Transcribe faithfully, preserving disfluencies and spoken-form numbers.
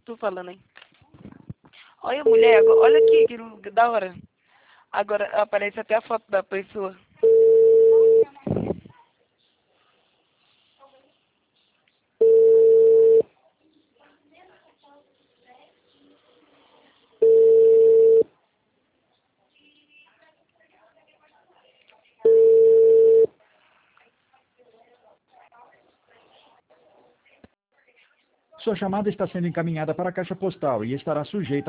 Tô falando, hein? Olha, mulher, agora, olha aqui, que lu- que da hora. Agora aparece até a foto da pessoa. Sua chamada está sendo encaminhada para a caixa postal e estará sujeita